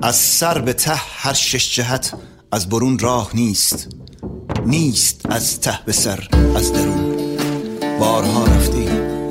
از سر به ته هر شش جهت از برون راه نیست، نیست از ته به سر از درون. بارها رفتی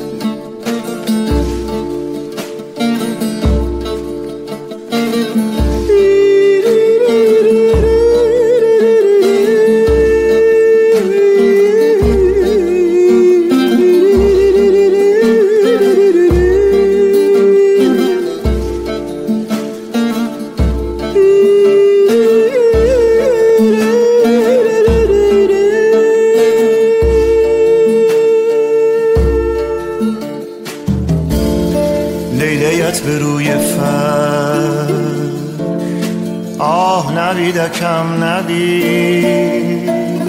لیلیت به روی فر، آه نویدکم نوید،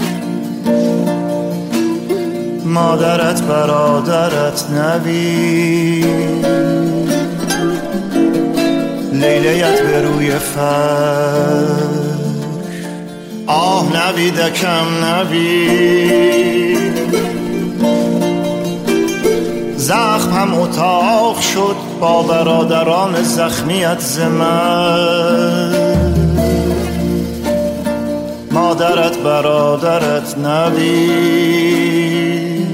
مادرت برادرت نوید. لیلیت به روی فر، آه نویدکم نوید، زخم هم اتاق شد با برادران زخمیت زمن. مادرت برادرت نوید.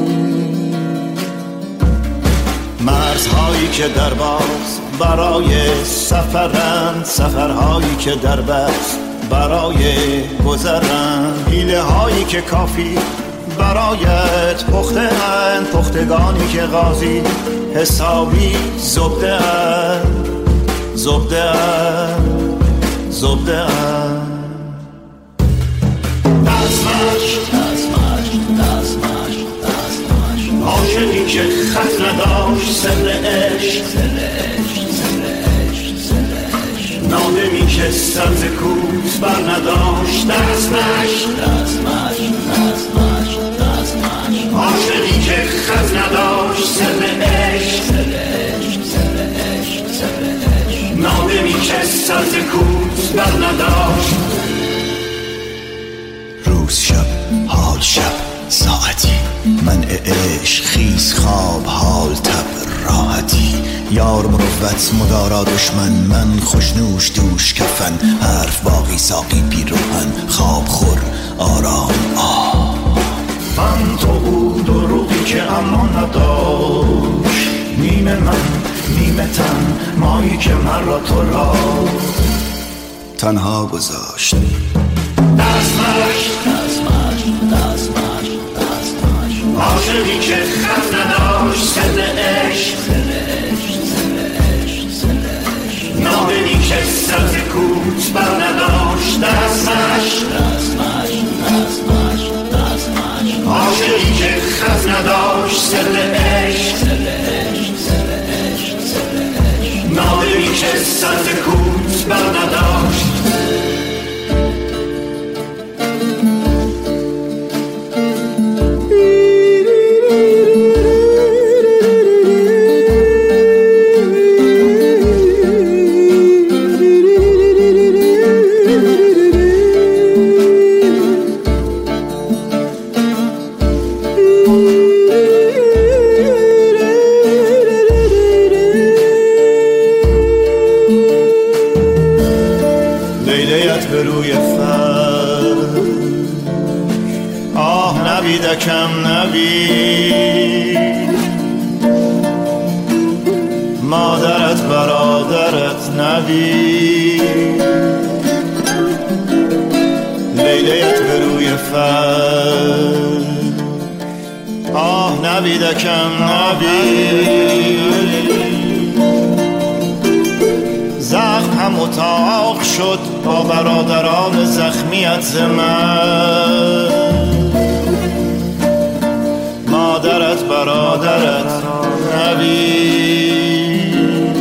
مرزهایی که در باز برای سفرند، سفرهایی که در بس برای گذرند، حیله هایی که کافی برایت پخته اند، پختگانی که غازی حسابی زبده اند، زبده اند، زبده اند. دستمش دستمش دستمش دستمش، عاشقی که خط نداشت سر عشق، سر عشق، سر عشق، سر عشق، نادمی که سبز کوت بر نداشت. دستمش دستمش دستمش دستمش، عاشقی که خط نداشت سر عشق، سر عشق، سر عشق، سر عشق، نادمی که سبز کوت بر نداشت. روز شب حال شب ساعتی، منع عشق خیز خواب حال تب راحتی، یار مروت مدارا دشمن، من خوشنوش دوش کفن، حرف باقی ساقی پیروهن، خواب خور آرام آه. من تو او دروغی که اما نداشت، نیمه من نیمه تن، مایی که من را تو را تنها گذاشت. دستمش دستمش دستمش دستمش، عاشقی که خط نداشت سر عشق، سر عشق، سر عشق، سر عشق، نادمی که سبز کوت بر نداشت. دستمش دستمش دستمش دستمش، عاشقی که خط نداشت سر عشق، سر عشق، سر عشق، سر عشق، نادمی که سبز کوت بر نداشت. لیلیت به روی فر، آه نویدکم نوید، مادرت برادرت نوید. لیلیت به روی فر، آه نویدکم نوید، زخم هم اتاق شد با برادران زخمیت زمن. مادرت برادرت نوید.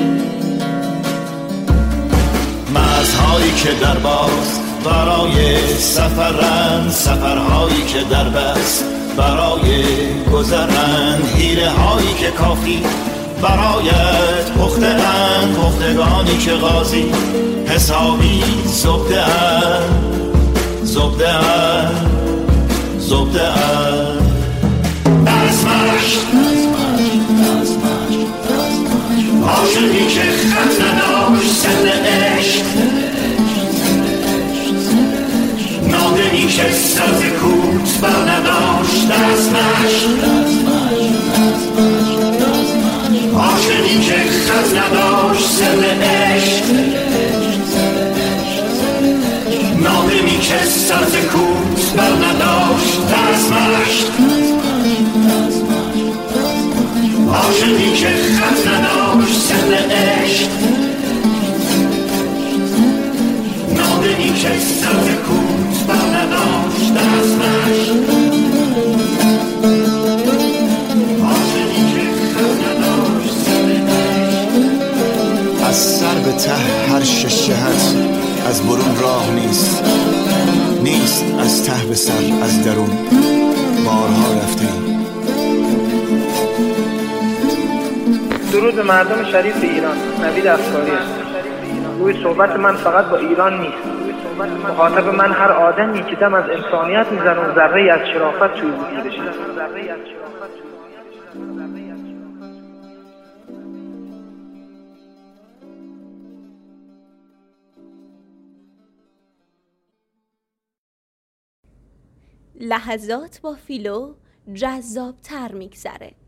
مرزهایی که در باز برای سفرند، سفرهایی که در بس برای گذرند، حیله هایی که کافی برایت پخته اند، پختگانی که غازی حسابی زبده اند، زبده اند، زبده اند. دستمش دستمش دستمش دستمش، عاشقی که خط نداشت سر عشق، نداشت سر عشق نادمی که سرز کوت بر نداشت رسمش عاشقی که خط نداشت سر عشق نادمی که سرز کوت بر نداشت رسمش عاشقی که خط نداشت سر عشق از سر به ته هر شش جهت از برون راه نیست از ته به سر از درون بارها رفته‌ایم. درود به مردم شریف ایران. نوید افکاری است. روی صحبت من فقط با ایران نیست. مخاطب من هر آدمی که دم از انسانیت میزنه و ذره‌ای از شرافت توی وجودشه. لحظات با فیلو جذاب‌تر میگذره.